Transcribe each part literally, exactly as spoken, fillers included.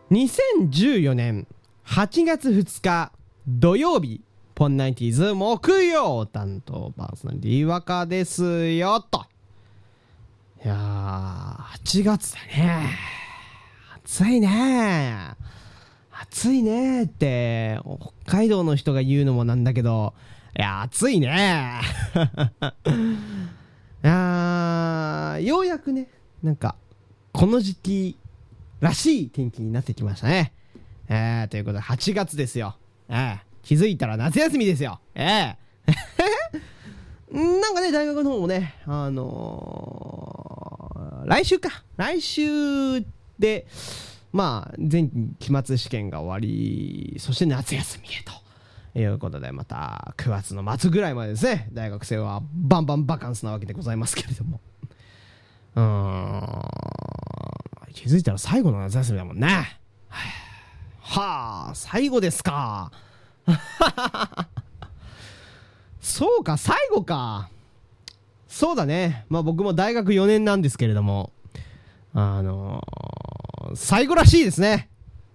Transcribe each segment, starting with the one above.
にせんじゅうよねんはちがつふつか土曜日、ポンナインティーズ木曜担当パーソナリティ若ですよと。いやーはちがつだね。暑いね暑いねって北海道の人が言うのもなんだけど、いや暑いねあーようやくね、なんかこの時期らしい天気になってきましたね。えー、ということではちがつですよ。えー、気づいたら夏休みですよ。えー、なんかね、大学の方もね、あのー、来週か来週でまあ前期末試験が終わり、そして夏休みへということで、またくがつの末ぐらいまでですね、大学生はバンバンバカンスなわけでございますけれども、うーん、気づいたら最後の夏休みだもんね。はあ、最後ですかそうか、最後か。そうだね。まあ僕も大学よねんなんですけれども、あのー、最後らしいですね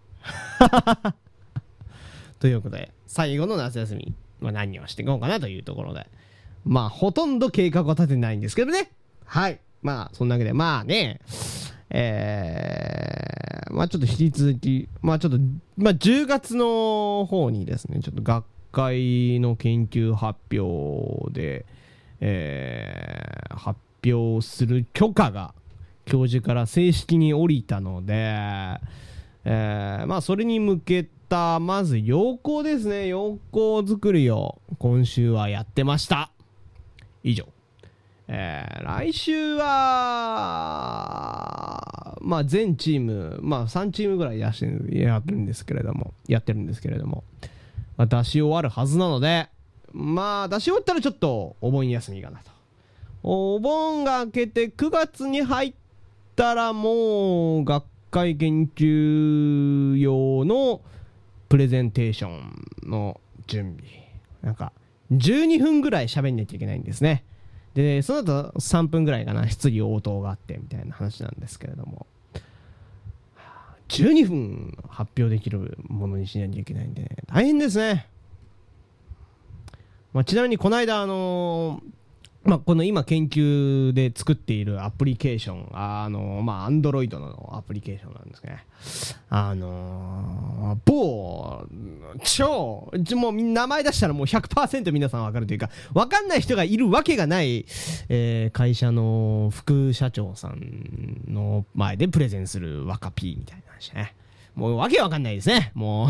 ということで、最後の夏休み、まあ、何をしていこうかなというところで、まあほとんど計画は立ててないんですけどね。はい、まあそんなわけで、まあね、えー、まあちょっと引き続き、まあちょっと、まあじゅうがつの方にですね、ちょっと学会の研究発表で、えー、発表する許可が教授から正式に下りたので、えー、まあそれに向けたまず要項ですね、要項作りを今週はやってました。以上。えー、来週はまあ全チーム、まあさんチームぐらいやしてるやるんですけれどもやってるんですけれども、まあ、出し終わるはずなので、まあ出し終わったらちょっとお盆休みかなと。お盆が明けてくがつに入ったらもう学会研究用のプレゼンテーションの準備、なんかじゅうにふんぐらい喋んなきゃいけないんですね。でその後さんぷんぐらいかな、質疑応答があってみたいな話なんですけれども、じゅうにふん発表できるものにしなきゃいけないんで、ね、大変ですね。まあ、ちなみにこの間あのーまあ、この今研究で作っているアプリケーション、あのまあ Android のアプリケーションなんですね。あのー、某超もう名前出したらもう ひゃくパーセント 皆さん分かるというか、分かんない人がいるわけがない、えー、会社の副社長さんの前でプレゼンする若 P みたいな話ね。もうわけわかんないですね、もう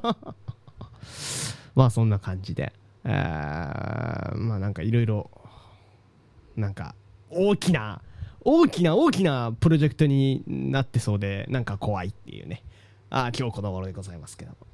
まあそんな感じで、えー、まあなんかいろいろなんか大きな大きな大きなプロジェクトになってそうで、なんか怖いっていうね。ああ今日この頃でございますけども、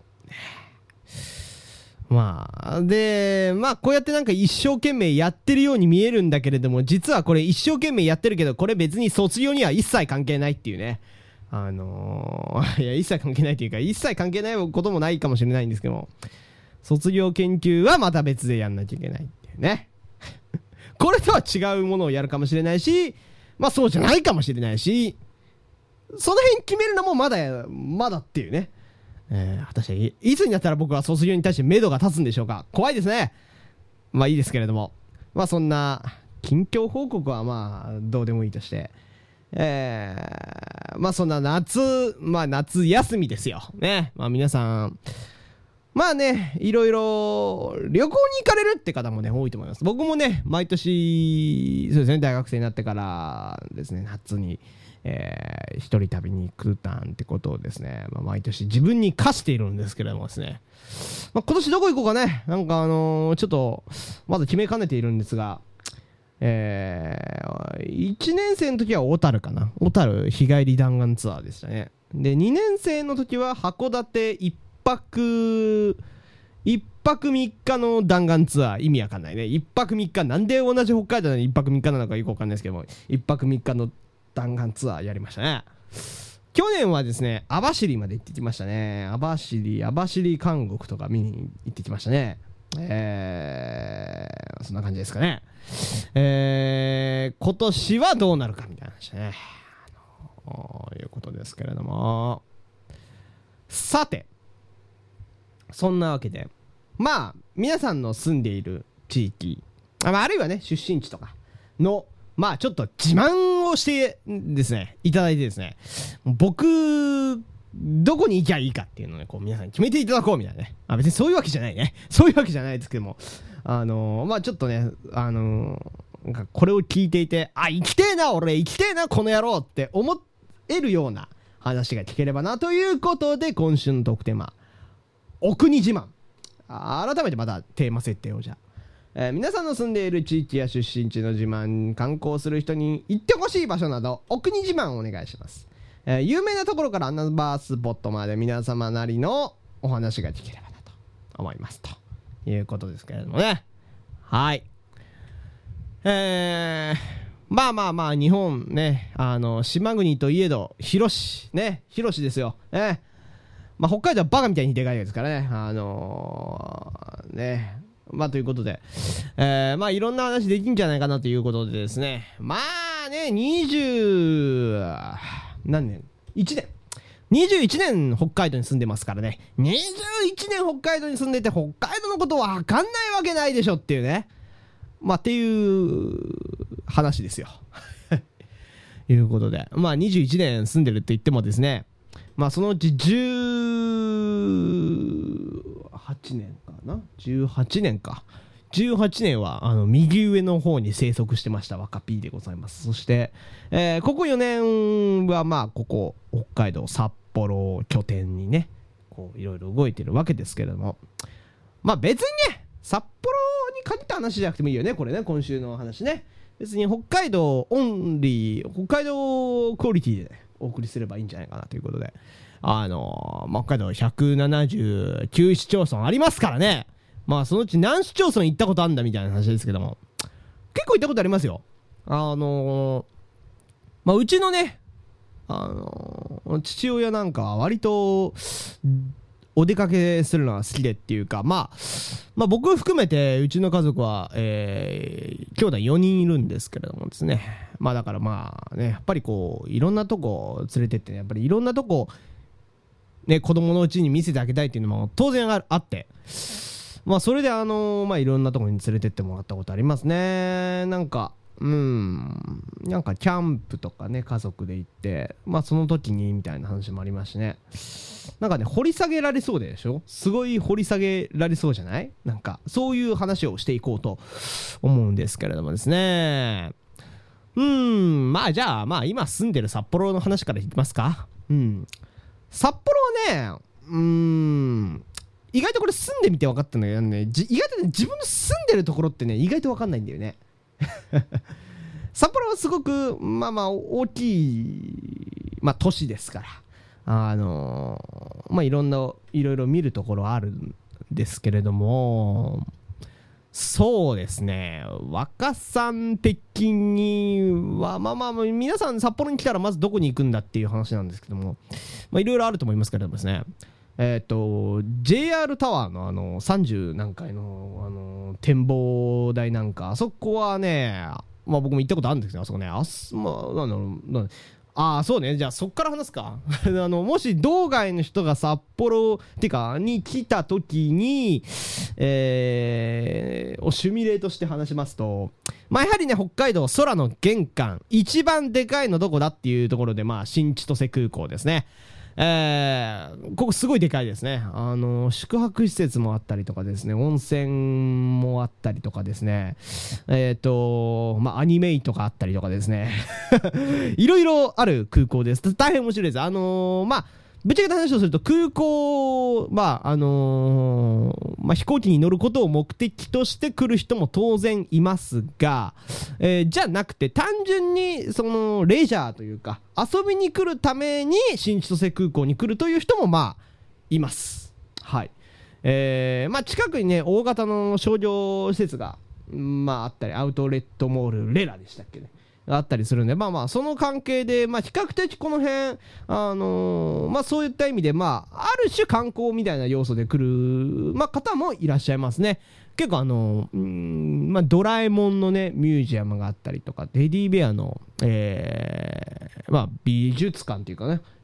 まあでまあこうやってなんか一生懸命やってるように見えるんだけれども、実はこれ一生懸命やってるけど、これ別に卒業には一切関係ないっていうね。あのー、いや一切関係ないというか、一切関係ないこともないかもしれないんですけども、卒業研究はまた別でやんなきゃいけないっていうねこれとは違うものをやるかもしれないし、まあそうじゃないかもしれないし、その辺決めるのもまだまだっていうね。えー、果たしていつになったら僕は卒業に対して目処が立つんでしょうか。怖いですね。まあいいですけれども、まあそんな近況報告はまあどうでもいいとして、えー、まあそんな夏、まあ夏休みですよね。まあ皆さんまあね、いろいろ旅行に行かれるって方もね多いと思います。僕もね毎年そうですね、大学生になってからですね、夏に、えー、一人旅に行くなんてことをですね、まあ、毎年自分に課しているんですけれどもですね、まあ、今年どこ行こうかね、なんかあのー、ちょっとまだ決めかねているんですが、えー、いちねん生の時は小樽かな、小樽日帰り弾丸ツアーでしたね。でにねん生の時は函館一泊一泊みっかの弾丸ツアー、意味わかんないね。一泊みっか、なんで同じ北海道で一泊みっかなのかよくわかんないですけども、一泊みっかの弾丸ツアーやりましたね。去年はですね、網走まで行ってきましたね。網走、網走監獄とか見に行ってきましたね。えー、そんな感じですかね。えー、今年はどうなるかみたいな話ね。あのー、いうことですけれども、 さて、そんなわけで、まあ、皆さんの住んでいる地域、あ, あるいはね、出身地とかの、まあ、ちょっと自慢をしてですね、いただいてですね、僕、どこに行きゃいいかっていうのをね、こう皆さんに決めていただこうみたいなね。あ、別にそういうわけじゃないね。そういうわけじゃないですけども、あのー、まあちょっとね、あのー、なんかこれを聞いていて、あ、生きてえな、俺、生きてえな、この野郎って思えるような話が聞ければなということで、今週のトークテーマ、お国自慢。改めてまたテーマ設定をじゃあ、えー、皆さんの住んでいる地域や出身地の自慢、観光する人に行ってほしい場所など、お国自慢をお願いします。えー、有名なところから穴場スポットまで皆様なりのお話が聞ければなと思いますということですけれどもね。はい。えー、まあまあまあ日本ね、あの島国といえど広しね、広しですよ。ね。まあ北海道はバカみたいにでかいですからね。あのー、ね。まあということで、えー、まあいろんな話できんじゃないかなということでですね。まあね、にじゅう何年 ?いち 年。にじゅういちねん北海道に住んでますからね。にじゅういちねん北海道に住んでて北海道のことわかんないわけないでしょっていうね。まあっていう話ですよ。いうことで。まあにじゅういちねん住んでるって言ってもですね。まあそのうちじゅうはちねんかな ?じゅうはちねんか。じゅうはちねんはあの右上の方に生息してました若 P でございます。そして、えー、ここよねんはまあここ北海道札幌を拠点にねこういろいろ動いてるわけですけれども、まあ別にね札幌に限った話じゃなくてもいいよねこれね、今週の話ね。別に北海道オンリー北海道クオリティで、ね、お送りすればいいんじゃないかなということで、あのーまあ、北海道ひゃくななじゅうきゅう市町村ありますからね。まあそのうち何市町村行ったことあるんだみたいな話ですけども、結構行ったことありますよ。あのー、まあうちのね、あのー、父親なんかは割とお出かけするのが好きでっていうか、まあ、まあ僕含めてうちの家族は、えー、兄弟よにんいるんですけれどもですね。まあだからまあね、やっぱりこういろんなとこ連れてって、ね、やっぱりいろんなとこね子供のうちに見せてあげたいっていうのも当然あって。まあそれであのー、まあいろんなところに連れてってもらったことありますね。なんかうんなんかキャンプとかね家族で行ってまあその時にみたいな話もありますしね。なんかね掘り下げられそうでしょ、すごい掘り下げられそうじゃない、なんかそういう話をしていこうと思うんですけれどもですね。うんまあじゃあまあ今住んでる札幌の話からいきますか。うん札幌はねうーん意外とこれ住んでみて分かったんだけどね、意外とね自分の住んでるところってね意外と分かんないんだよね。札幌はすごくまあまあ大きい、まあ、都市ですから、あのー、まあいろんないろいろ見るところあるんですけれども、そうですね若さん的にはまあまあ皆さん札幌に来たらまずどこに行くんだっていう話なんですけども、まあいろいろあると思いますけれどもですね。えっと ジェイアール タワーのあのさんじゅう何階のあの展望台なんかあそこはね、まあ僕も行ったことあるんですけど、あそこねあすまあなんだろうなんああそうね、じゃあそっから話すか。あのもし道外の人が札幌ってかに来た時に、えー、をシミュレートして話しますと、まあやはりね北海道空の玄関一番でかいのどこだっていうところで、まあ新千歳空港ですね。えー、ここすごいでかいですね。あの宿泊施設もあったりとかですね、温泉もあったりとかですね、えっとまあアニメイとかあったりとかですねいろいろある空港です。大変面白いです。あのー、まあぶっちゃけた話をすると空港、まああのーまあ、飛行機に乗ることを目的として来る人も当然いますが、えー、じゃなくて単純にそのレジャーというか遊びに来るために新千歳空港に来るという人もまあいます。はい。えー、まあ近くにね大型の商業施設がまああったり、アウトレットモールレラでしたっけね。あったりするんで、まあまあその関係で、まあ比較的この辺、あのー、まあそういった意味で、まあある種観光みたいな要素で来る、まあ方もいらっしゃいますね。結構あのー、うーん、まあドラえもんのね、ミュージアムがあったりとか、テディベアの、えー、まあ美術館っていうかね、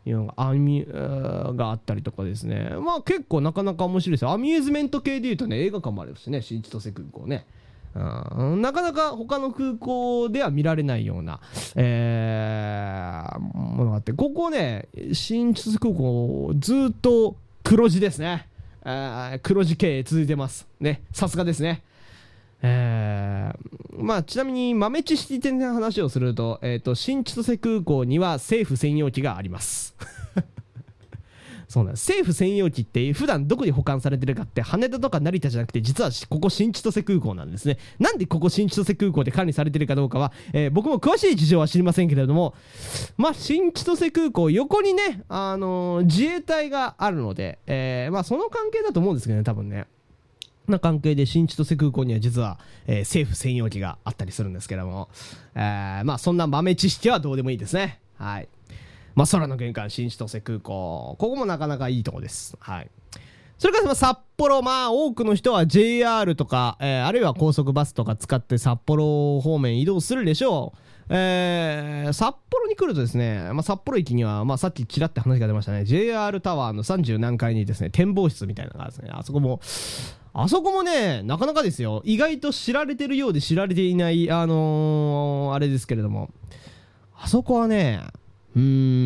いうのがアミュがあったりとかですね、まあ結構なかなか面白いですよ。アミューズメント系でいうとね、映画館もあるしね、新千歳空港ね、うん、なかなか他の空港では見られないような、えー、ものがあって、ここね、新千歳空港ずっと黒字ですね、えー、黒字経営続いてますね、さすがですね。えー、まあちなみに豆知識的な話をすると、えーと、新千歳空港には政府専用機がありますそうなんです。政府専用機って普段どこに保管されてるかって羽田とか成田じゃなくて、実はここ新千歳空港なんですね。なんでここ新千歳空港で管理されてるかどうかは、えー、僕も詳しい事情は知りませんけれども、まあ新千歳空港横にね、あのー、自衛隊があるので、えー、まあその関係だと思うんですけどね、多分ね。な関係で新千歳空港には実は、えー、政府専用機があったりするんですけども、えー、まあそんな豆知識はどうでもいいですね。はい。まあ空の玄関新千歳空港、ここもなかなかいいとこです。はい。それから札幌、まあ多くの人は ジェイアール とか、えー、あるいは高速バスとか使って札幌方面移動するでしょう。えー、札幌に来るとですね、まあ、札幌駅には、まあ、さっきちらって話が出ましたね、 ジェイアール タワーのさんじゅう何階にですね、展望室みたいなのがあるんですね。あそこもあそこもね、なかなかですよ。意外と知られてるようで知られていない、あのー、あれですけれども、あそこはね、うー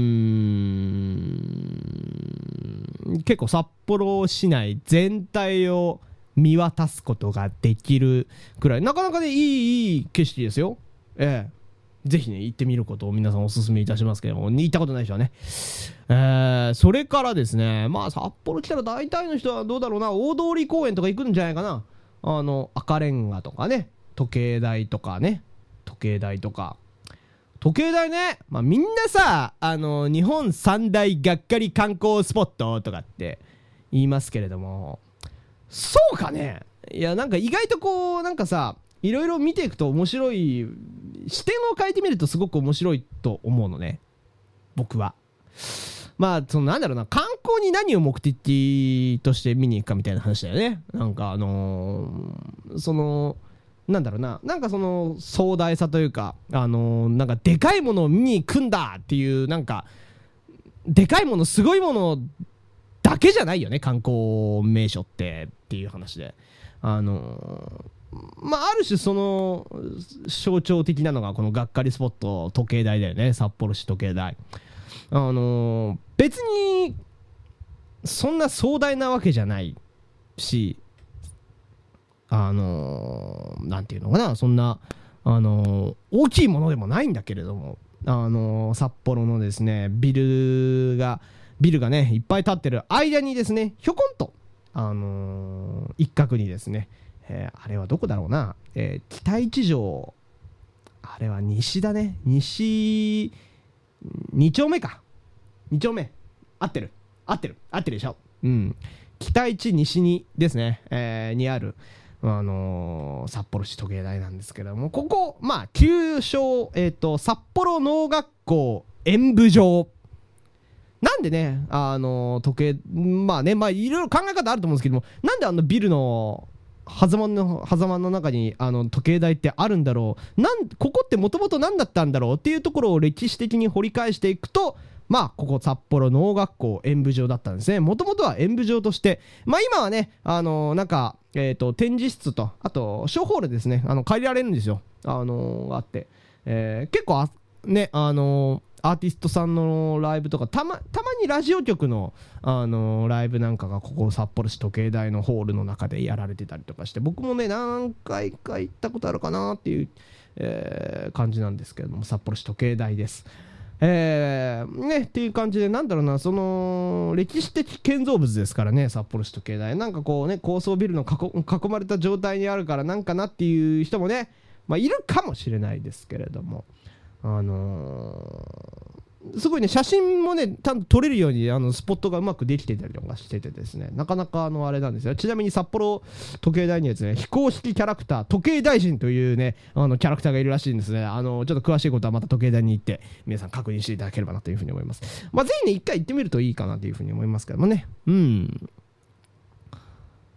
ん、結構札幌市内全体を見渡すことができるくらい、なかなかね、いい、いい景色ですよ。ええ。ぜひね、行ってみることを皆さんお勧めいたしますけども、行ったことない人はね。えー、それからですね、まあ札幌来たら大体の人はどうだろうな、大通公園とか行くんじゃないかな。あの、赤レンガとかね、時計台とかね、時計台とか。時計台ね、まあみんなさ、あの、日本三大がっかり観光スポットとかって言いますけれども、そうかね。いや、なんか意外とこう、なんかさ、いろいろ見ていくと面白い、視点を変えてみるとすごく面白いと思うのね、僕は。まあそのなんだろうな、観光に何を目的として見に行くかみたいな話だよね。なんかあのー、そのなんだろうな、なんかその壮大さというか、あのー、なんかでかいものを見に行くんだっていう、なんかでかいもの、すごいものだけじゃないよね、観光名所ってっていう話で、あのーまあ、ある種その象徴的なのがこのがっかりスポット、時計台だよね、札幌市時計台。あのー、別にそんな壮大なわけじゃないし、あのー、なんていうのかな、そんな、あのー、大きいものでもないんだけれども、あのー、札幌のですね、ビルがビルがねいっぱい建ってる間にですね、ひょこんと、あのー、一角にですね、えー、あれはどこだろうな、えー、北一条、あれは西だね、西に丁目か、に丁目、合ってる合ってる合ってるでしょ、うん、北一西にですね、えー、にある、あのー、札幌市時計台なんですけども、ここ、まあ旧称、えーと、札幌農学校演舞場なんでね、あのー、時計、まあね、まあいろいろ考え方あると思うんですけども、なんであのビルの狭間の狭間の中にあの時計台ってあるんだろう、なんここってもともと何だったんだろうっていうところを歴史的に掘り返していくと、まあここ札幌農学校演舞場だったんですね。もともとは演舞場として、まあ今はね、あのー、なんか、えーと、展示室と、あとショーホールですね、あの借りられるんですよ、あのー、あって、えー、結構あね、あのーアーティストさんのライブとか、たま、たまにラジオ局の、あのー、ライブなんかがここ札幌市時計台のホールの中でやられてたりとかして、僕もね何回か行ったことあるかなっていう、えー、感じなんですけれども、札幌市時計台です。えー、ねっていう感じで、なんだろうな、その歴史的建造物ですからね、札幌市時計台、なんかこうね、高層ビルの囲まれた状態にあるからなんかなっていう人もね、まあいるかもしれないですけれども、あのー、すごいね、写真もねちゃんと撮れるようにあのスポットがうまくできてたりとかしててですね、なかなかあのあれなんですよ。ちなみに札幌時計台にはですね、非公式キャラクター時計大臣というね、あのキャラクターがいるらしいんですね。あのちょっと詳しいことはまた時計台に行って皆さん確認していただければなというふうに思います。まあぜひね一回行ってみるといいかなというふうに思いますけどもね。うん。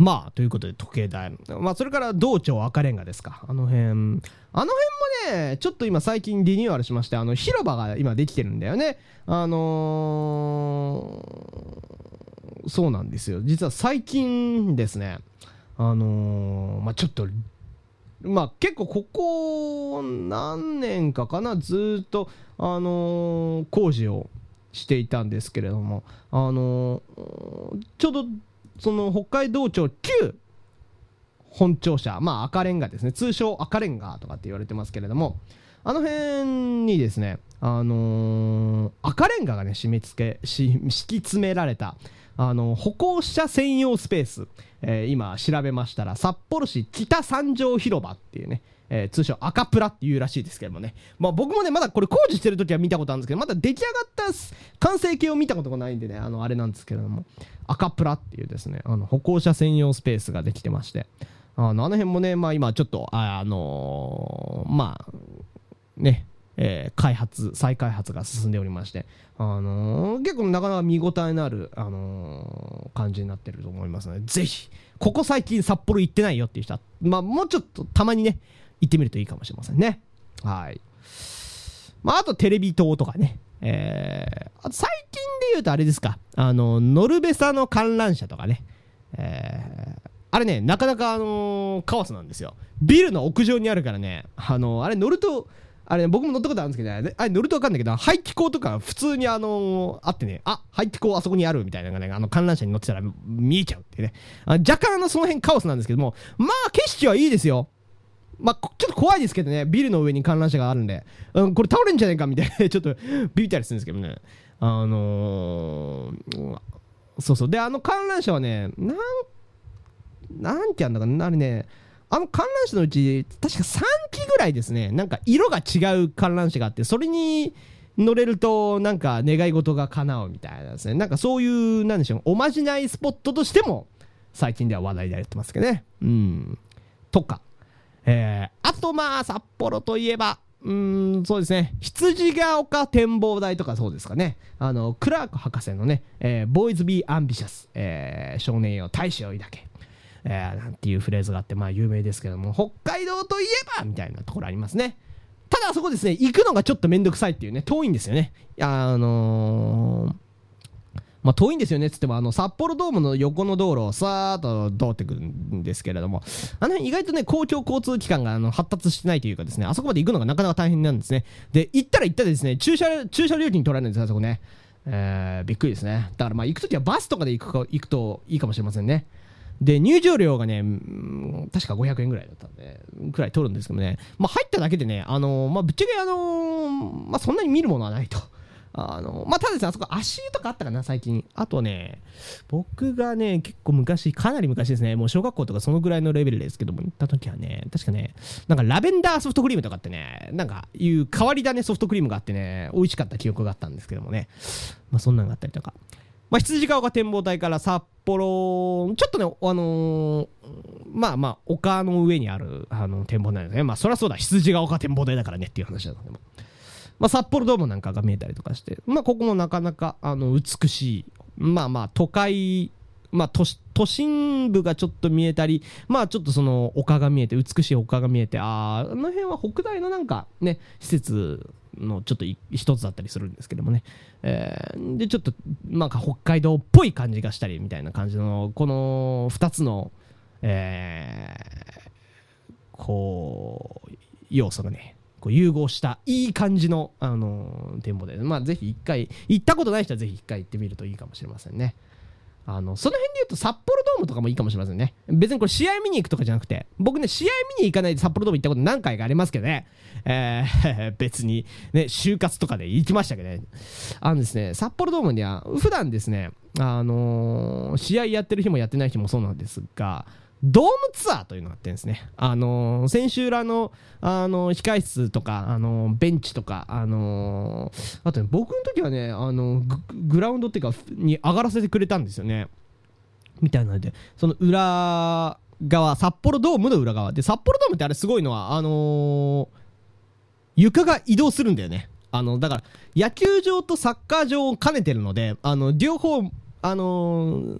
まあということで時計台、まあそれから道庁赤レンガですか。あの辺あの辺もねちょっと今最近リニューアルしまして、あの広場が今できてるんだよね。あのー、そうなんですよ。実は最近ですね、あのー、まあちょっとまあ結構ここ何年かかな、ずっとあのー、工事をしていたんですけれども、あのー、ちょうどその北海道庁旧本庁舎、まあ赤レンガですね、通称赤レンガとかって言われてますけれども、あの辺にですね、あのー、赤レンガがね締め付けし敷き詰められたあの歩行者専用スペース、えー、今調べましたら札幌市北三条広場っていうね、えー、通称赤プラっていうらしいですけどもね、まあ、僕もねまだこれ工事してる時は見たことあるんですけど、まだ出来上がった完成形を見たことがないんでね、あのあれなんですけれども、赤プラっていうですね、あの歩行者専用スペースができてまして、あのあの辺もね、まあ、今ちょっとあ、あのー、まあねえー、開発再開発が進んでおりまして、あのー、結構なかなか見応えのある、あのー、感じになってると思いますので、ぜひここ最近札幌行ってないよっていう人は、まあ、もうちょっとたまにね行ってみるといいかもしれませんね。はい。まあ、あとテレビ塔とかね、えー、あと最近で言うとあれですか、あのノルベサの観覧車とかね、えー、あれねなかなかあのー、カオスなんですよ。ビルの屋上にあるからね、あのー、あれ乗るとあれ、ね、僕も乗ったことあるんですけど、ね、あれ乗ると分かんないけど、排気口とか普通にあのー、あってね、あ、排気口あそこにあるみたいなのがね、あの観覧車に乗ってたら見えちゃうってね。あ若干あのその辺カオスなんですけども、まあ景色はいいですよ。まあちょっと怖いですけどね、ビルの上に観覧車があるんで、うん、これ倒れんじゃないかみたいなちょっとビビったりするんですけどね。あのー、そうそう。で、あの観覧車はね、なん、なんてやんだかな、あれね、あの観覧車のうち確かさんきぐらいですね、なんか色が違う観覧車があって、それに乗れるとなんか願い事が叶うみたいなですね、なんかそういうなんでしょう、おまじないスポットとしても最近では話題でやってますけどね。うんとか、えー、あとまあ札幌といえばうーんそうですね、羊ヶ丘展望台とかそうですかね。あのクラーク博士のね、えー、ボーイズビーアンビシャス、えー、少年よ大志を抱け、えー、なんていうフレーズがあって、まあ有名ですけども、北海道といえばみたいなところありますね。ただあそこですね、行くのがちょっとめんどくさいっていうね、遠いんですよね。あのー、まあ遠いんですよねっつっても、あの札幌ドームの横の道路をさーっと通ってくるんですけれども、あの辺意外とね公共交通機関があの発達してないというかですね、あそこまで行くのがなかなか大変なんですね。で行ったら行ったでですね、駐車駐車料金取られるんですよあそこね。えー、びっくりですね。だからまあ行くときはバスとかで行くか行くといいかもしれませんね。で入場料がね確かごひゃくえんぐらいだったんでくらい取るんですけどね、まあ、入っただけでね、あのーまあ、ぶっちゃけ、あのーまあ、そんなに見るものはないと。あのーまあ、ただですね、あそこ足湯とかあったかな最近。あとね僕がね結構昔、かなり昔ですね、もう小学校とかそのぐらいのレベルですけども行った時はね、確かねなんかラベンダーソフトクリームとかってね、なんかいう変わり種ソフトクリームがあってね美味しかった記憶があったんですけどもね、まあ、そんなのがあったりとか、まあ、羊ヶ丘展望台から札幌、ちょっとね、あのー、まあまあ、丘の上にあるあの展望台ですね。まあ、そりゃそうだ、羊ヶ丘展望台だからねっていう話だったんで、まあ、札幌ドームなんかが見えたりとかして、まあ、ここもなかなかあの美しい、まあまあ、都会、まあ都、都心部がちょっと見えたり、まあ、ちょっとその丘が見えて、美しい丘が見えて、あー、あの辺は北大のなんかね、施設、のちょっと一つだったりするんですけどもね、えー、でちょっとなんか北海道っぽい感じがしたりみたいな感じのこのふたつの、えー、こう要素がねこう融合したいい感じの、あのー、展望で、まあぜひ一回行ったことない人はぜひ一回行ってみるといいかもしれませんね。あのその辺で言うと札幌ドームとかもいいかもしれませんね。別にこれ試合見に行くとかじゃなくて、僕ね試合見に行かないで札幌ドーム行ったこと何回かありますけどね、えー、別にね就活とかで行きましたけどね、あのですね札幌ドームには普段ですね、あのー、試合やってる日もやってない日もそうなんですが、ドームツアーというのがあってですね、あのー、選手らの、あのー、控室とか、あのー、ベンチとか、あのー、あとね、僕の時はね、あのー、グ, グラウンドっていうかに上がらせてくれたんですよねみたいなので、その裏側、札幌ドームの裏側で、札幌ドームってあれすごいのはあのー、床が移動するんだよね。あのだから野球場とサッカー場を兼ねてるので、あの両方あのー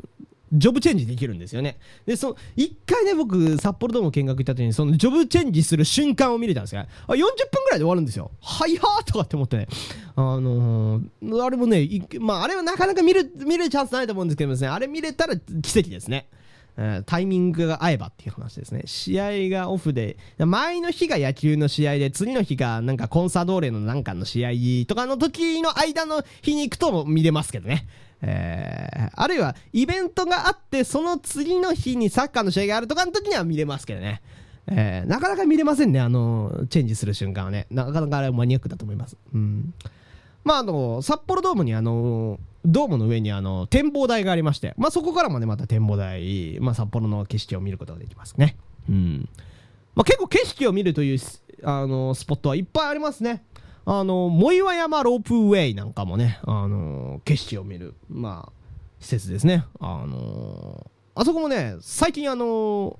ジョブチェンジできるんですよね。で、その、一回ね、僕、札幌ドーム見学行った時に、その、ジョブチェンジする瞬間を見れたんですよ。あ、よんじゅっぷんぐらいで終わるんですよ。早ーとかって思ってね。あのー、あれもね、まあ、あれはなかなか見る、見るチャンスないと思うんですけどですね、あれ見れたら奇跡ですね。タイミングが合えばっていう話ですね。試合がオフで、前の日が野球の試合で、次の日がなんかコンサドーレのなんかの試合とかの時の間の日に行くと見れますけどね。えー、あるいはイベントがあって、その次の日にサッカーの試合があるとかの時には見れますけどね。えー、なかなか見れませんね、あの、チェンジする瞬間はね。なかなかあれマニアックだと思います。うん。まあ、あの、札幌ドームにあの、ドームの上にあの、展望台がありまして、まあそこからもね、また展望台、まあ札幌の景色を見ることができますね。うん。まあ結構景色を見るという、あの、スポットはいっぱいありますね。あの、藻岩山ロープウェイなんかもね、あの、景色を見る、まあ、施設ですね。あの、あそこもね、最近あの、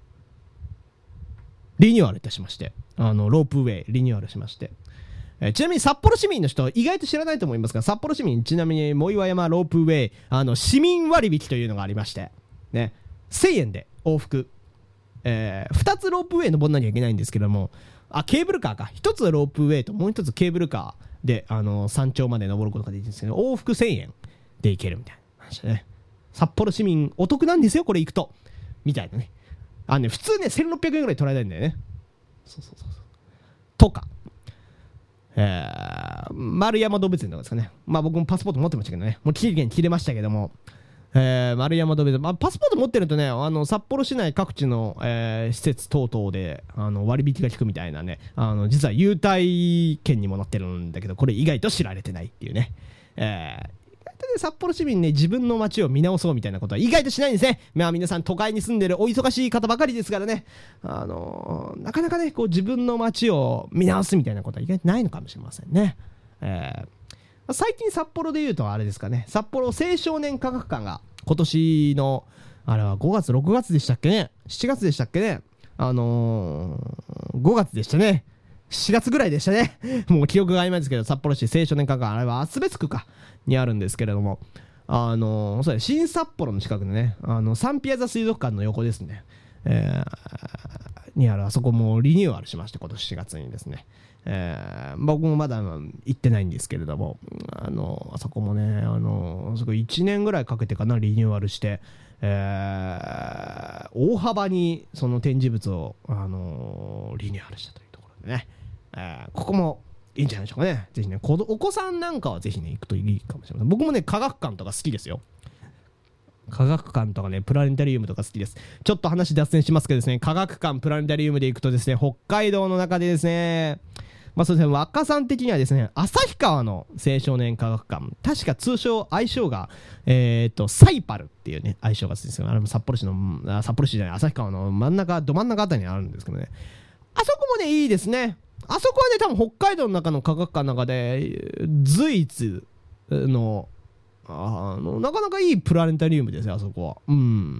リニューアルいたしまして、あの、ロープウェイリニューアルしまして、えー、ちなみに札幌市民の人意外と知らないと思いますが、札幌市民ちなみに藻岩山ロープウェイあの市民割引というのがありましてね、せんえんで往復、えー、ふたつロープウェイ登んなきゃいけないんですけども、あケーブルカーか、ひとつロープウェイともうひとつケーブルカーであの山頂まで登ることができるんですけど、往復せんえんで行けるみたいな話でね。札幌市民お得なんですよこれ行くとみたいなね。あのね普通ねせんろっぴゃくえんぐらい取られたいんだよね。そうそうそうそうとか。えー、丸山動物園とかですかね。まあ僕もパスポート持ってましたけどね。もう期限切れましたけども、えー、丸山動物園、まあ、パスポート持ってるとね、あの札幌市内各地の、えー、施設等々であの割引が効くみたいなね、あの実は優待券にもなってるんだけど、これ意外と知られてないっていうね。えー札幌市民ね、自分の街を見直そうみたいなことは意外としないんですね。まあ皆さん都会に住んでるお忙しい方ばかりですからね、あのー、なかなかねこう自分の街を見直すみたいなことは意外とないのかもしれませんね。えー、最近札幌でいうとあれですかね、札幌青少年科学館が今年のあれはごがつろくがつでしたっけね、しちがつでしたっけね、あのー、ごがつでしたね、しがつぐらいでしたね。もう記憶が曖昧ですけど、札幌市青少年科学館、あれは厚別区かにあるんですけれども、あのー、そう新札幌の近くでね、あのサンピアザ水族館の横ですね、えー、にあるあそこもリニューアルしまして、今年しがつにですね、えー、僕もまだ行ってないんですけれども、あのー、あそこもね、あのー、そこいちねんぐらいかけてかなリニューアルして、えー、大幅にその展示物を、あのー、リニューアルしたというところでね、えー、ここもいいんじゃないでしょうかね。ぜひね、お子さんなんかはぜひね、行くといいかもしれません。僕もね、科学館とか好きですよ。科学館とかね、プラネタリウムとか好きです。ちょっと話脱線しますけどですね、科学館、プラネタリウムで行くとですね、北海道の中でですね、まあそうですね、若さん的にはですね、旭川の青少年科学館、確か通称、愛称が、えっと、サイパルっていうね、愛称がついてるんですよ。あれも札幌市の、あ札幌市じゃない、旭川の真ん中、ど真ん中あたりにあるんですけどね、あそこもね、いいですね。あそこはね、多分北海道の中の科学館の中で随一の、あのなかなかいいプラネタリウムですよ、あそこは。うん。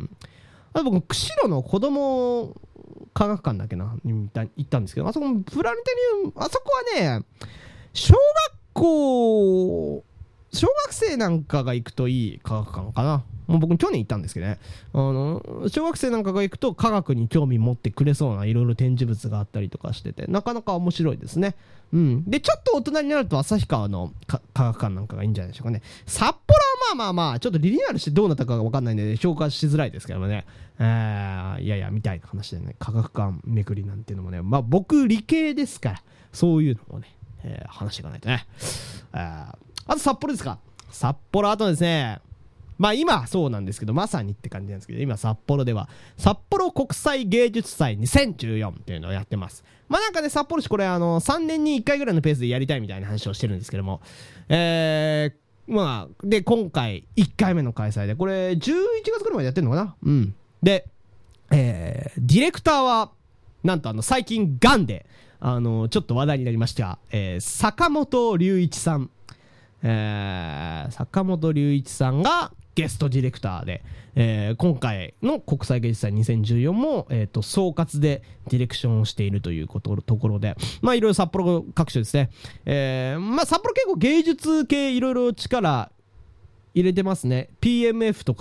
あと僕、釧路の子供科学館だっけな、に行ったんですけど、あそこもプラネタリウム、あそこはね、小学校、小学生なんかが行くといい科学館かな。もう僕去年行ったんですけどね、あの小学生なんかが行くと科学に興味持ってくれそうないろいろ展示物があったりとかしてて、なかなか面白いですね。うん、でちょっと大人になると旭川の科学館なんかがいいんじゃないでしょうかね。札幌はまあまあまあちょっとリニューアルしてどうなったかが分かんないんで評価しづらいですけどもね、えー、いやいやみたいな話でね、科学館巡りなんていうのもね、まあ僕理系ですからそういうのもね、えー、話していかないとね。えー、あと札幌ですか。札幌、あとですね、まあ今そうなんですけど、まさにって感じなんですけど、今札幌では札幌国際芸術祭にせんじゅうよんっていうのをやってます。まあなんかね、札幌市これあのさんねんにいっかいぐらいのペースでやりたいみたいな話をしてるんですけども、えー、まあで今回いっかいめの開催で、これじゅういちがつぐらいまでやってるのかな。うん。で、えー、ディレクターはなんとあの最近ガンであのちょっと話題になりました、えー、坂本龍一さん、えー、坂本龍一さんがゲストディレクターで、えー、今回の国際芸術祭にせんじゅうよんも、えー、と総括でディレクションをしているということところで、まあいろいろ札幌各所ですね、えー、まあ札幌結構芸術系いろいろ力入れてますね。 ピーエムエフ とか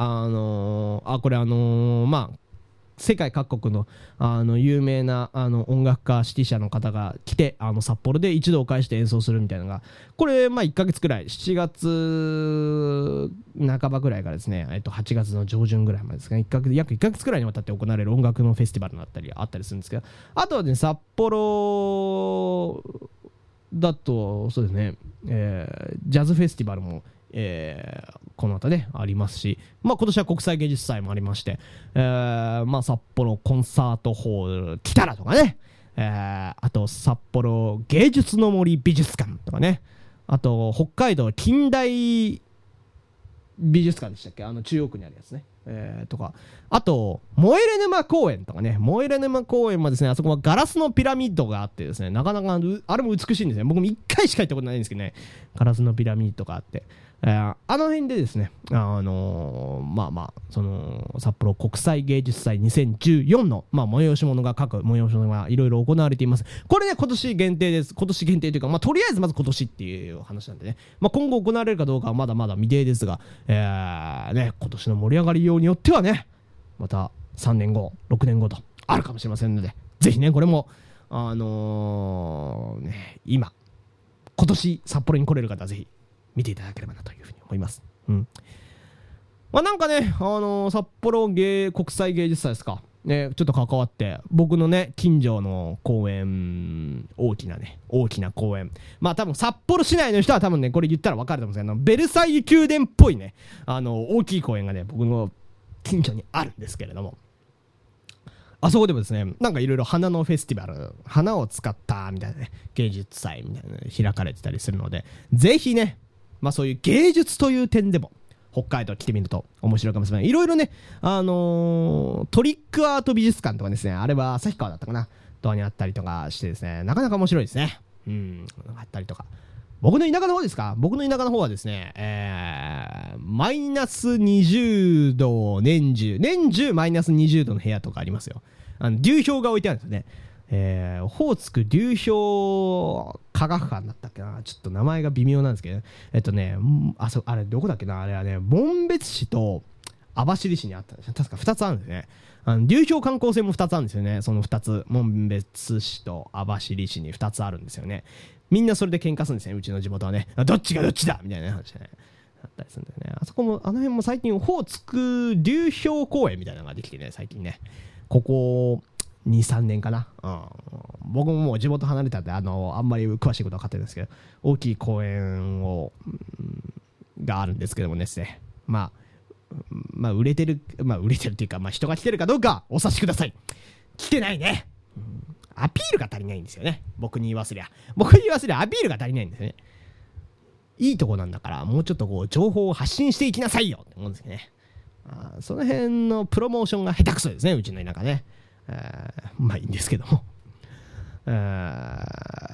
あのー、あこれあのー、まあ世界各国の、あの有名なあの音楽家指揮者の方が来て、あの札幌で一堂を会して演奏するみたいなのが、これまあいっかげつくらい、しちがつなかばぐらいからですね、えっと、はちがつの上旬ぐらいまでですかね、いっかげつ約いっかげつくらいにわたって行われる音楽のフェスティバルだったりあったりするんですけど、あとはね札幌だとそうですね、えー、ジャズフェスティバルもえー、この後ねありますし、まあ、今年は国際芸術祭もありまして、えーまあ、札幌コンサートホール来たらとかね、えー、あと札幌芸術の森美術館とかね、あと北海道近代美術館でしたっけ、あの中央区にあるやつね、えー、とか、あと燃えれ沼公園とかね、燃えれ沼公園もですね、あそこはガラスのピラミッドがあってですね、なかなかあれも美しいんですね。僕もいっかいしか行ったことないんですけどね、ガラスのピラミッドがあって、えー、あの辺でですね、あのー、まあまあその札幌国際芸術祭にせんじゅうよんの、まあ、催し物が各催し物がいろいろ行われています。これね今年限定です。今年限定というか、まあ、とりあえずまず今年っていう話なんでね、まあ、今後行われるかどうかはまだまだ未定ですが、えーね、今年の盛り上がりようによってはね、またさんねんごろくねんごとあるかもしれませんので、ぜひねこれもあのーね、今今年札幌に来れる方はぜひ見ていただければなというふうに思います。うん。まあなんかね、あのー、札幌芸国際芸術祭ですか。ね、ちょっと関わって僕のね近所の公園、大きなね大きな公園、まあ多分札幌市内の人は多分ねこれ言ったら分かると思うんですけど、ベルサイユ宮殿っぽいねあの大きい公園がね僕の近所にあるんですけれども、あそこでもですねなんかいろいろ花のフェスティバル、花を使ったみたいなね芸術祭みたいなの開かれてたりするので、ぜひねまあそういう芸術という点でも北海道来てみると面白いかもしれない。いろいろね、あのー、トリックアート美術館とかですね、あれは旭川だったかなとかにあったりとかしてですね、なかなか面白いですね。うん、あったりとか。僕の田舎の方ですか、僕の田舎の方はですね、えー、マイナスにじゅうど年中、年中マイナスにじゅうどの部屋とかありますよ。あの流氷が置いてあるんですよね。えー、オホーツク流氷科学館だったっけな、ちょっと名前が微妙なんですけど、えっとね、あそあれどこだっけな、あれはね紋別市と網走市にあったんですよ。確かふたつあるんですね。あの流氷観光船もふたつあるんですよね。そのふたつ、紋別市と網走市にふたつあるんですよね。みんなそれで喧嘩するんですね、うちの地元はね。どっちがどっちだみたいな話でねあったりするんだよね。あそこもあの辺も最近オホーツク流氷公園みたいなのができてね、最近ねここにさんねんかな、うん、僕ももう地元離れたんで あのあんまり詳しいことは分かってるんですけど、大きい公園を、うん、があるんですけどもですね、まあまあ売れてるまあ売れてるっていうか、まあ人が来てるかどうかお察しください。来てないね、うん、アピールが足りないんですよね。僕に言わせりゃ僕に言わせりゃアピールが足りないんですよね。いいとこなんだからもうちょっとこう情報を発信していきなさいよって思うんですけどね。あその辺のプロモーションが下手くそですね、うちの田舎ね。まあいいんですけども、ま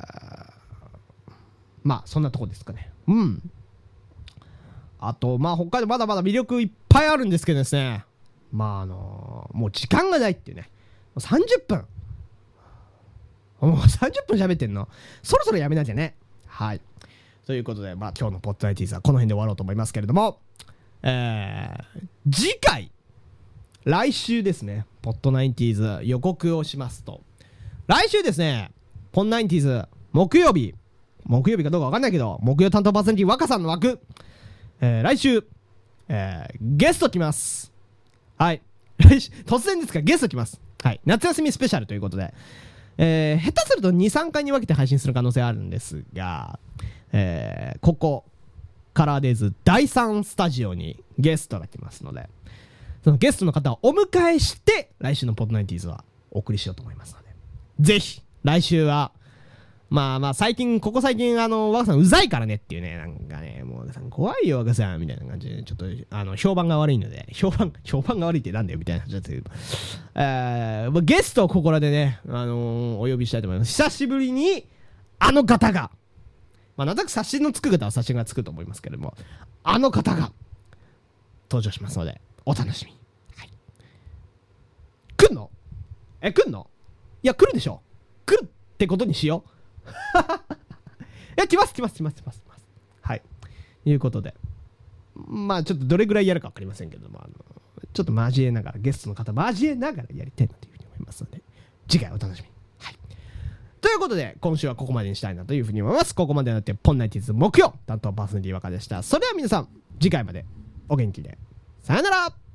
あそんなとこですかね。うん。あとまあ北海道まだまだ魅力いっぱいあるんですけどですね、まああのー、もう時間がないっていうね、さんじゅっぷんもうさんじゅっぷん喋ってんの、そろそろやめなきゃね。はい、ということでまあ今日のポッドナイティーズはこの辺で終わろうと思いますけれども、えー、次回来週ですね、ポッドナインティーズ予告をしますと、来週ですね、ポンナインティーズ木曜日、木曜日かどうか分かんないけど、木曜担当パーソナリティ若さんの枠、えー、来週、えー、ゲスト来ます。はい。来週、突然ですがゲスト来ます。はい。夏休みスペシャルということで、えー、下手するとに、さんかいに分けて配信する可能性あるんですが、えー、ここ、カラーデイズだいさんスタジオにゲストが来ますので、そのゲストの方をお迎えして来週のポッドナインティーズはお送りしようと思いますので、ぜひ来週はまあまあ最近ここ最近あの若さんうざいからねっていうね、なんかねもう怖いよ若さんみたいな感じでちょっとあの評判が悪いので、評判評判が悪いってなんだよみたいな感じだったけど、えー、ゲストをここらでねあのー、お呼びしたいと思います。久しぶりにあの方が、まあなんとなく察しのつく方は察しがつくと思いますけれども、あの方が登場しますのでお楽しみに。はい、来んの？え、来んの？いや、来るでしょ。来るってことにしよう。いや、来ます、来ます、来ます、来ます。はい。ということで、 まあちょっとどれぐらいやるか分かりませんけども、あのちょっと交えながら、ゲストの方交えながらやりたいなというふうに思いますので、次回お楽しみに。はい。ということで、今週はここまでにしたいなというふうに思います。ここまでのってポンナイティーズ木曜担当パーソナリティ若でした。それでは皆さん、次回までお元気で。さよなら。